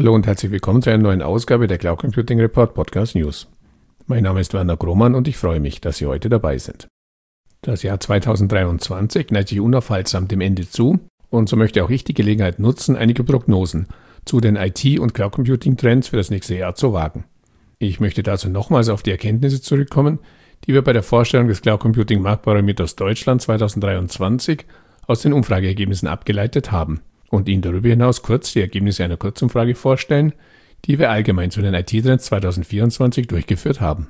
Hallo und herzlich willkommen zu einer neuen Ausgabe der Cloud Computing Report Podcast News. Mein Name ist Werner Grohmann und ich freue mich, dass Sie heute dabei sind. Das Jahr 2023 neigt sich unaufhaltsam dem Ende zu und so möchte auch ich die Gelegenheit nutzen, einige Prognosen zu den IT- und Cloud Computing Trends für das nächste Jahr zu wagen. Ich möchte dazu nochmals auf die Erkenntnisse zurückkommen, die wir bei der Vorstellung des Cloud Computing Marktbarometers Deutschland 2023 aus den Umfrageergebnissen abgeleitet haben und Ihnen darüber hinaus kurz die Ergebnisse einer Kurzumfrage vorstellen, die wir allgemein zu den IT-Trends 2024 durchgeführt haben.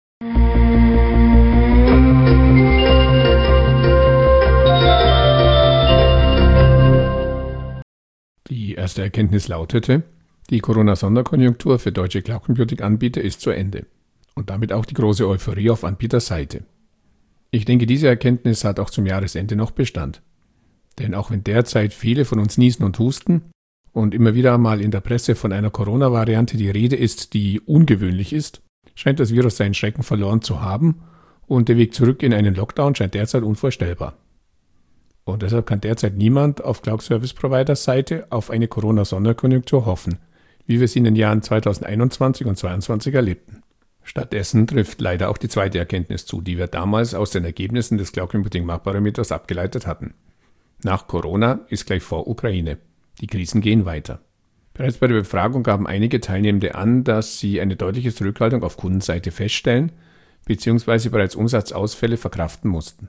Die erste Erkenntnis lautete, die Corona-Sonderkonjunktur für deutsche Cloud-Computing-Anbieter ist zu Ende und damit auch die große Euphorie auf Anbieterseite. Ich denke, diese Erkenntnis hat auch zum Jahresende noch Bestand. Denn auch wenn derzeit viele von uns niesen und husten und immer wieder mal in der Presse von einer Corona-Variante die Rede ist, die ungewöhnlich ist, scheint das Virus seinen Schrecken verloren zu haben und der Weg zurück in einen Lockdown scheint derzeit unvorstellbar. Und deshalb kann derzeit niemand auf Cloud-Service-Provider-Seite auf eine Corona-Sonderkonjunktur hoffen, wie wir es in den Jahren 2021 und 2022 erlebten. Stattdessen trifft leider auch die zweite Erkenntnis zu, die wir damals aus den Ergebnissen des Cloud Computing Marktbarometers abgeleitet hatten. Nach Corona ist gleich vor Ukraine. Die Krisen gehen weiter. Bereits bei der Befragung gaben einige Teilnehmende an, dass sie eine deutliche Zurückhaltung auf Kundenseite feststellen bzw. bereits Umsatzausfälle verkraften mussten.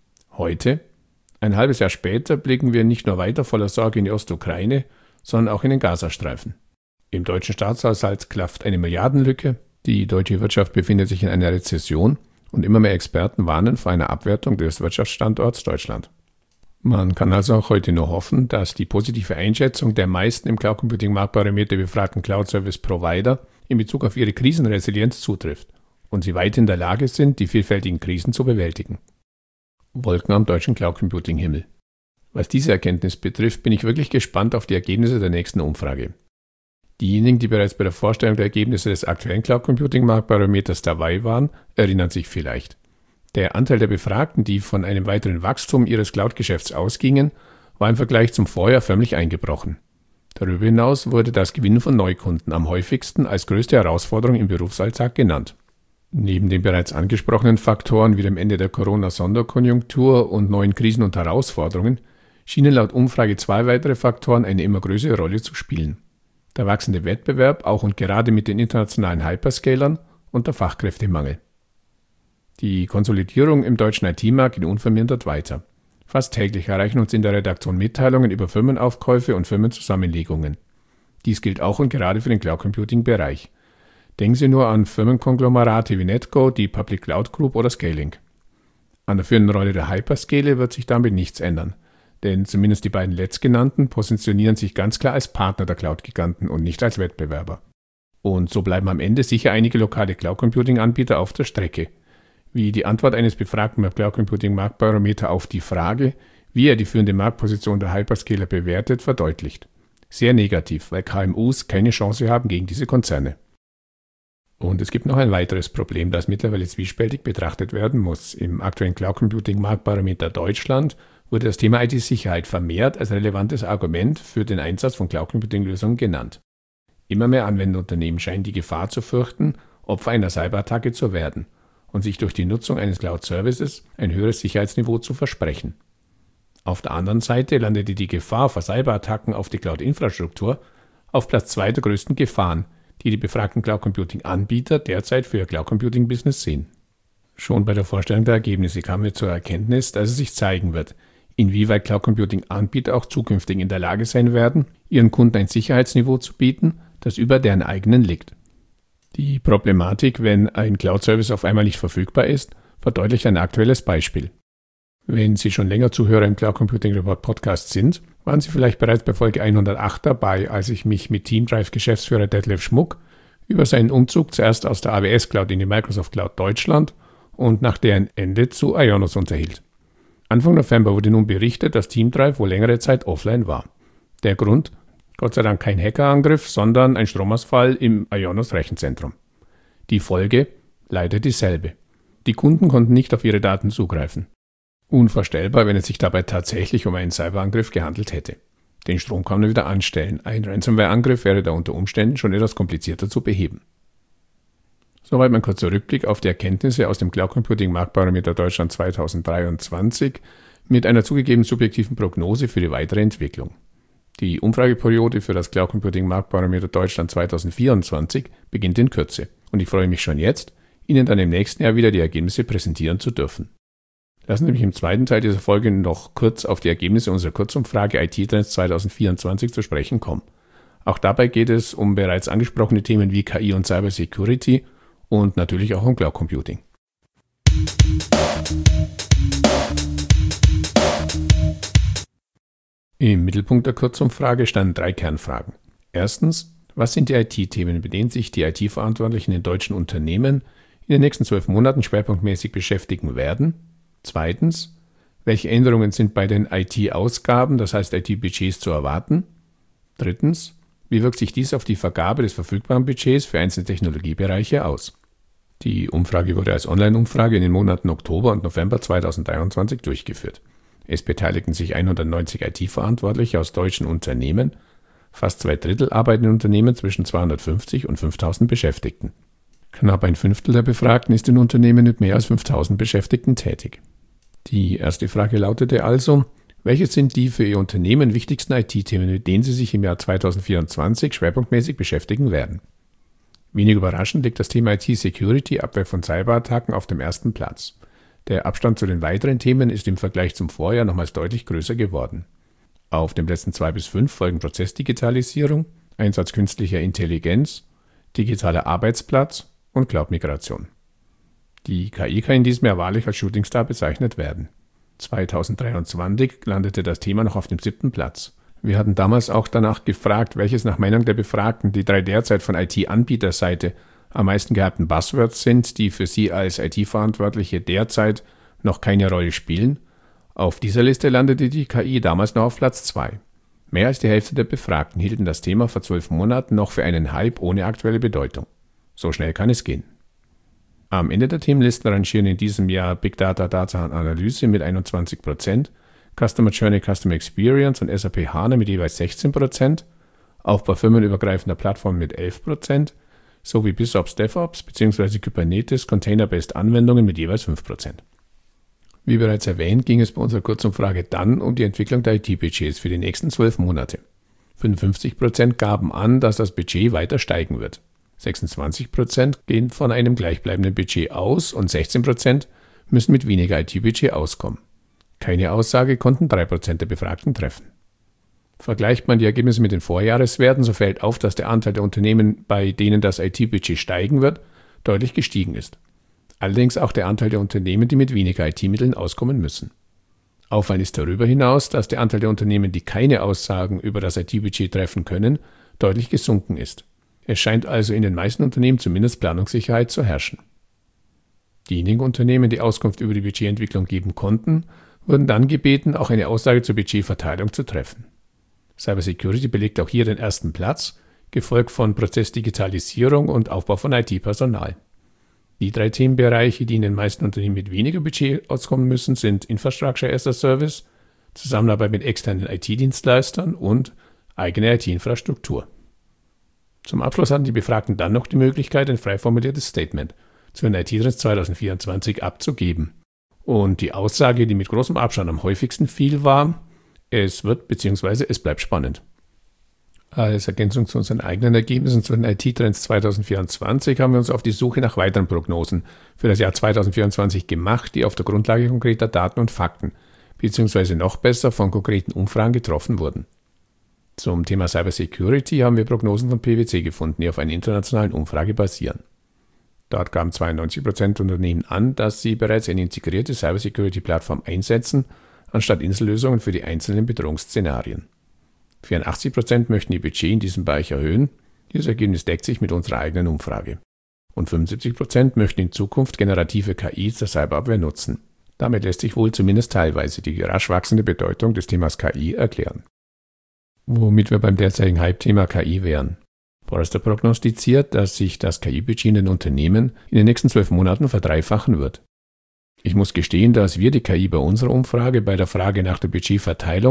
Heute, ein halbes Jahr später, blicken wir nicht nur weiter voller Sorge in die Ostukraine, sondern auch in den Gazastreifen. Im deutschen Staatshaushalt klafft eine Milliardenlücke, die deutsche Wirtschaft befindet sich in einer Rezession und immer mehr Experten warnen vor einer Abwertung des Wirtschaftsstandorts Deutschland. Man kann also auch heute nur hoffen, dass die positive Einschätzung der meisten im Cloud Computing Marktbarometer befragten Cloud Service Provider in Bezug auf ihre Krisenresilienz zutrifft und sie weit in der Lage sind, die vielfältigen Krisen zu bewältigen. Wolken am deutschen Cloud Computing Himmel. Was diese Erkenntnis betrifft, bin ich wirklich gespannt auf die Ergebnisse der nächsten Umfrage. Diejenigen, die bereits bei der Vorstellung der Ergebnisse des aktuellen Cloud Computing Marktbarometers dabei waren, erinnern sich vielleicht. Der Anteil der Befragten, die von einem weiteren Wachstum ihres Cloud-Geschäfts ausgingen, war im Vergleich zum Vorjahr förmlich eingebrochen. Darüber hinaus wurde das Gewinnen von Neukunden am häufigsten als größte Herausforderung im Berufsalltag genannt. Neben den bereits angesprochenen Faktoren wie dem Ende der Corona-Sonderkonjunktur und neuen Krisen und Herausforderungen schienen laut Umfrage zwei weitere Faktoren eine immer größere Rolle zu spielen. Der wachsende Wettbewerb, auch und gerade mit den internationalen Hyperscalern, und der Fachkräftemangel. Die Konsolidierung im deutschen IT-Markt geht unvermindert weiter. Fast täglich erreichen uns in der Redaktion Mitteilungen über Firmenaufkäufe und Firmenzusammenlegungen. Dies gilt auch und gerade für den Cloud-Computing-Bereich. Denken Sie nur an Firmenkonglomerate wie Netco, die Public Cloud Group oder Scaling. An der führenden Rolle der Hyperscale wird sich damit nichts ändern, denn zumindest die beiden letztgenannten positionieren sich ganz klar als Partner der Cloud-Giganten und nicht als Wettbewerber. Und so bleiben am Ende sicher einige lokale Cloud-Computing-Anbieter auf der Strecke, wie die Antwort eines Befragten beim Cloud Computing Marktbarometer auf die Frage, wie er die führende Marktposition der Hyperscaler bewertet, verdeutlicht. Sehr negativ, weil KMUs keine Chance haben gegen diese Konzerne. Und es gibt noch ein weiteres Problem, das mittlerweile zwiespältig betrachtet werden muss. Im aktuellen Cloud Computing Marktbarometer Deutschland wurde das Thema IT-Sicherheit vermehrt als relevantes Argument für den Einsatz von Cloud Computing Lösungen genannt. Immer mehr Anwenderunternehmen scheinen die Gefahr zu fürchten, Opfer einer Cyberattacke zu werden und sich durch die Nutzung eines Cloud-Services ein höheres Sicherheitsniveau zu versprechen. Auf der anderen Seite landete die Gefahr vor Cyberattacken auf die Cloud-Infrastruktur auf Platz 2 der größten Gefahren, die befragten Cloud-Computing-Anbieter derzeit für ihr Cloud-Computing-Business sehen. Schon bei der Vorstellung der Ergebnisse kamen wir zur Erkenntnis, dass es sich zeigen wird, inwieweit Cloud-Computing-Anbieter auch zukünftig in der Lage sein werden, ihren Kunden ein Sicherheitsniveau zu bieten, das über deren eigenen liegt. Die Problematik, wenn ein Cloud-Service auf einmal nicht verfügbar ist, verdeutlicht ein aktuelles Beispiel. Wenn Sie schon länger Zuhörer im Cloud Computing Report Podcast sind, waren Sie vielleicht bereits bei Folge 108 dabei, als ich mich mit Teamdrive-Geschäftsführer Detlef Schmuck über seinen Umzug zuerst aus der AWS Cloud in die Microsoft Cloud Deutschland und nach deren Ende zu Ionos unterhielt. Anfang November wurde nun berichtet, dass Teamdrive wohl längere Zeit offline war. Der Grund? Gott sei Dank kein Hackerangriff, sondern ein Stromausfall im Ionos Rechenzentrum. Die Folge? Leider dieselbe. Die Kunden konnten nicht auf ihre Daten zugreifen. Unvorstellbar, wenn es sich dabei tatsächlich um einen Cyberangriff gehandelt hätte. Den Strom kann man wieder anstellen. Ein Ransomware-Angriff wäre da unter Umständen schon etwas komplizierter zu beheben. Soweit mein kurzer Rückblick auf die Erkenntnisse aus dem Cloud Computing Marktbarometer Deutschland 2023 mit einer zugegeben subjektiven Prognose für die weitere Entwicklung. Die Umfrageperiode für das Cloud Computing Marktbarometer Deutschland 2024 beginnt in Kürze und ich freue mich schon jetzt, Ihnen dann im nächsten Jahr wieder die Ergebnisse präsentieren zu dürfen. Lassen Sie mich im zweiten Teil dieser Folge noch kurz auf die Ergebnisse unserer Kurzumfrage IT-Trends 2024 zu sprechen kommen. Auch dabei geht es um bereits angesprochene Themen wie KI und Cybersecurity und natürlich auch um Cloud Computing. Im Mittelpunkt der Kurzumfrage standen 3 Kernfragen. Erstens, was sind die IT-Themen, mit denen sich die IT-Verantwortlichen in deutschen Unternehmen in den nächsten 12 Monaten schwerpunktmäßig beschäftigen werden? Zweitens, welche Änderungen sind bei den IT-Ausgaben, das heißt IT-Budgets, zu erwarten? Drittens, wie wirkt sich dies auf die Vergabe des verfügbaren Budgets für einzelne Technologiebereiche aus? Die Umfrage wurde als Online-Umfrage in den Monaten Oktober und November 2023 durchgeführt. Es beteiligten sich 190 IT-Verantwortliche aus deutschen Unternehmen, fast 2/3 arbeiten in Unternehmen zwischen 250 und 5000 Beschäftigten. Knapp 1/5 der Befragten ist in Unternehmen mit mehr als 5000 Beschäftigten tätig. Die erste Frage lautete also, welche sind die für Ihr Unternehmen wichtigsten IT-Themen, mit denen Sie sich im Jahr 2024 schwerpunktmäßig beschäftigen werden? Wenig überraschend liegt das Thema IT-Security, Abwehr von Cyberattacken, auf dem ersten Platz. Der Abstand zu den weiteren Themen ist im Vergleich zum Vorjahr nochmals deutlich größer geworden. Auf den Plätzen 2 bis 5 folgen Prozessdigitalisierung, Einsatz künstlicher Intelligenz, digitaler Arbeitsplatz und Cloud-Migration. Die KI kann in diesem Jahr wahrlich als Shootingstar bezeichnet werden. 2023 landete das Thema noch auf dem 7. Platz. Wir hatten damals auch danach gefragt, welches nach Meinung der Befragten die 3 derzeit von IT-Anbieterseite am meisten gehypten Buzzwords sind, die für Sie als IT-Verantwortliche derzeit noch keine Rolle spielen. Auf dieser Liste landete die KI damals noch auf Platz 2. Mehr als die Hälfte der Befragten hielten das Thema vor 12 Monaten noch für einen Hype ohne aktuelle Bedeutung. So schnell kann es gehen. Am Ende der Themenlisten rangieren in diesem Jahr Big Data, Data und Analyse mit 21%, Customer Journey, Customer Experience und SAP HANA mit jeweils 16%, Aufbau firmenübergreifender Plattformen mit 11%, sowie BizOps DevOps bzw. Kubernetes Container-Based Anwendungen mit jeweils 5%. Wie bereits erwähnt, ging es bei unserer Kurzumfrage dann um die Entwicklung der IT-Budgets für die nächsten 12 Monate. 55% gaben an, dass das Budget weiter steigen wird. 26% gehen von einem gleichbleibenden Budget aus und 16% müssen mit weniger IT-Budget auskommen. Keine Aussage konnten 3% der Befragten treffen. Vergleicht man die Ergebnisse mit den Vorjahreswerten, so fällt auf, dass der Anteil der Unternehmen, bei denen das IT-Budget steigen wird, deutlich gestiegen ist. Allerdings auch der Anteil der Unternehmen, die mit weniger IT-Mitteln auskommen müssen. Auffallend ist darüber hinaus, dass der Anteil der Unternehmen, die keine Aussagen über das IT-Budget treffen können, deutlich gesunken ist. Es scheint also in den meisten Unternehmen zumindest Planungssicherheit zu herrschen. Diejenigen Unternehmen, die Auskunft über die Budgetentwicklung geben konnten, wurden dann gebeten, auch eine Aussage zur Budgetverteilung zu treffen. Cybersecurity belegt auch hier den ersten Platz, gefolgt von Prozessdigitalisierung und Aufbau von IT-Personal. Die 3 Themenbereiche, die in den meisten Unternehmen mit weniger Budget auskommen müssen, sind Infrastructure as a Service, Zusammenarbeit mit externen IT-Dienstleistern und eigene IT-Infrastruktur. Zum Abschluss hatten die Befragten dann noch die Möglichkeit, ein frei formuliertes Statement zu den IT-Trends 2024 abzugeben. Und die Aussage, die mit großem Abstand am häufigsten fiel, war: Es wird bzw. es bleibt spannend. Als Ergänzung zu unseren eigenen Ergebnissen zu den IT-Trends 2024 haben wir uns auf die Suche nach weiteren Prognosen für das Jahr 2024 gemacht, die auf der Grundlage konkreter Daten und Fakten bzw. noch besser von konkreten Umfragen getroffen wurden. Zum Thema Cybersecurity haben wir Prognosen von PwC gefunden, die auf einer internationalen Umfrage basieren. Dort gaben 92% der Unternehmen an, dass sie bereits eine integrierte Cybersecurity-Plattform einsetzen, anstatt Insellösungen für die einzelnen Bedrohungsszenarien. 84% möchten ihr Budget in diesem Bereich erhöhen. Dieses Ergebnis deckt sich mit unserer eigenen Umfrage. Und 75% möchten in Zukunft generative KI zur Cyberabwehr nutzen. Damit lässt sich wohl zumindest teilweise die rasch wachsende Bedeutung des Themas KI erklären. Womit wir beim derzeitigen Hype-Thema KI wären. Forrester prognostiziert, dass sich das KI-Budget in den Unternehmen in den nächsten 12 Monaten verdreifachen wird. Ich muss gestehen, dass wir die KI bei unserer Umfrage bei der Frage nach der Budgetverteilung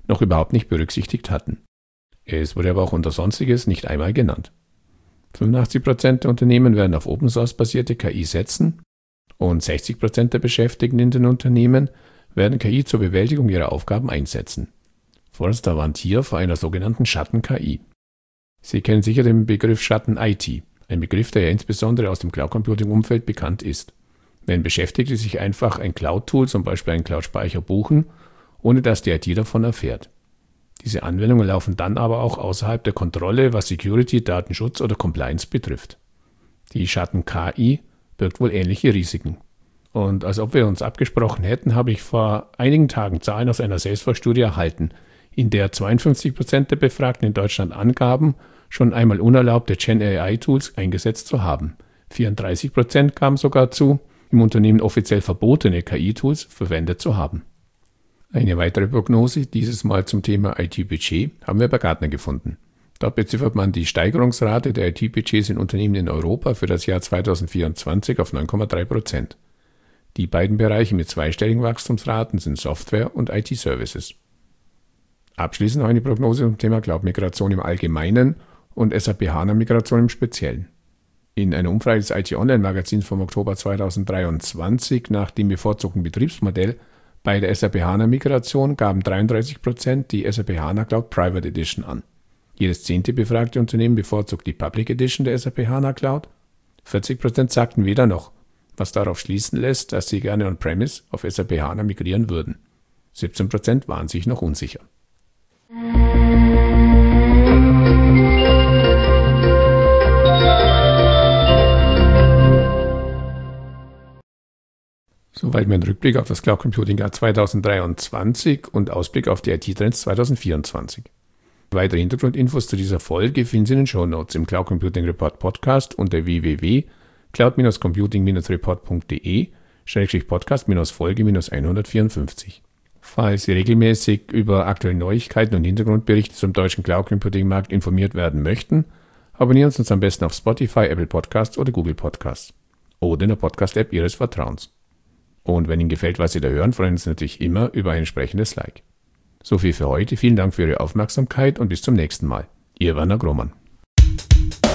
noch überhaupt nicht berücksichtigt hatten. Es wurde aber auch unter Sonstiges nicht einmal genannt. 85% der Unternehmen werden auf Open-Source-basierte KI setzen und 60% der Beschäftigten in den Unternehmen werden KI zur Bewältigung ihrer Aufgaben einsetzen. Forrester warnt hier vor einer sogenannten Schatten-KI. Sie kennen sicher den Begriff Schatten-IT, ein Begriff, der ja insbesondere aus dem Cloud-Computing-Umfeld bekannt ist. Wenn Beschäftigte sich einfach ein Cloud-Tool, zum Beispiel einen Cloud-Speicher, buchen, ohne dass die IT davon erfährt. Diese Anwendungen laufen dann aber auch außerhalb der Kontrolle, was Security, Datenschutz oder Compliance betrifft. Die Schatten-KI birgt wohl ähnliche Risiken. Und als ob wir uns abgesprochen hätten, habe ich vor einigen Tagen Zahlen aus einer Salesforce-Studie erhalten, in der 52% der Befragten in Deutschland angaben, schon einmal unerlaubte Gen-AI-Tools eingesetzt zu haben. 34% gaben sogar zu, im Unternehmen offiziell verbotene KI-Tools verwendet zu haben. Eine weitere Prognose, dieses Mal zum Thema IT-Budget, haben wir bei Gartner gefunden. Dort beziffert man die Steigerungsrate der IT-Budgets in Unternehmen in Europa für das Jahr 2024 auf 9,3%. Die beiden Bereiche mit zweistelligen Wachstumsraten sind Software und IT-Services. Abschließend noch eine Prognose zum Thema Cloud-Migration im Allgemeinen und SAP-HANA-Migration im Speziellen. In einer Umfrage des IT-Online-Magazins vom Oktober 2023 nach dem bevorzugten Betriebsmodell bei der SAP HANA-Migration gaben 33% die SAP HANA Cloud Private Edition an. Jedes 10. befragte Unternehmen bevorzugt die Public Edition der SAP HANA Cloud. 40% sagten weder noch, was darauf schließen lässt, dass sie gerne on-premise auf SAP HANA migrieren würden. 17% waren sich noch unsicher. Soweit mein Rückblick auf das Cloud Computing Jahr 2023 und Ausblick auf die IT-Trends 2024. Weitere Hintergrundinfos zu dieser Folge finden Sie in den Shownotes im Cloud Computing Report Podcast unter www.cloud-computing-report.de/podcast-Folge-154. Falls Sie regelmäßig über aktuelle Neuigkeiten und Hintergrundberichte zum deutschen Cloud Computing Markt informiert werden möchten, abonnieren Sie uns am besten auf Spotify, Apple Podcasts oder Google Podcasts oder in der Podcast-App Ihres Vertrauens. Und wenn Ihnen gefällt, was Sie da hören, freuen wir uns natürlich immer über ein entsprechendes Like. So viel für heute. Vielen Dank für Ihre Aufmerksamkeit und bis zum nächsten Mal. Ihr Werner Grohmann.